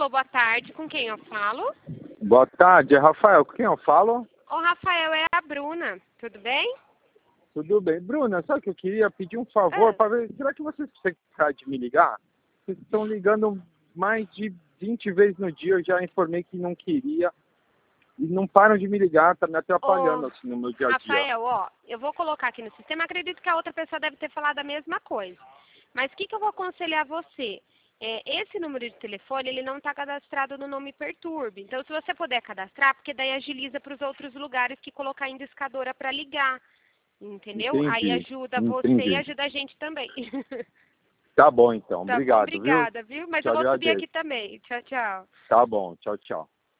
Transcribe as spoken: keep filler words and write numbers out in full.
Alô, boa tarde. Com quem eu falo? Boa tarde, é Rafael. Com quem eu falo? Ô, Rafael, é a Bruna. Tudo bem? Tudo bem. Bruna, sabe que eu queria pedir um favor Ah. para ver, será que vocês precisam de me ligar? Vocês estão ligando mais de vinte vezes no dia, eu já informei que não queria. E não param de me ligar, tá me atrapalhando Ô, assim no meu dia a dia. Rafael, ó, eu vou colocar aqui no sistema. Acredito que a outra pessoa deve ter falado a mesma coisa. Mas o que, que eu vou aconselhar você? É, esse número de telefone, ele não está cadastrado no nome Perturbe. Então, se você puder cadastrar, porque daí agiliza para os outros lugares que colocar indiscadora para ligar. Entendeu? Aí Entendi, ajuda você e entendi. ajuda a gente também. Tá bom então, Tá bom? obrigado, viu? Obrigada, viu? Mas Te eu vou subir agradeço. aqui também. Tchau, tchau. Tá bom, tchau, tchau.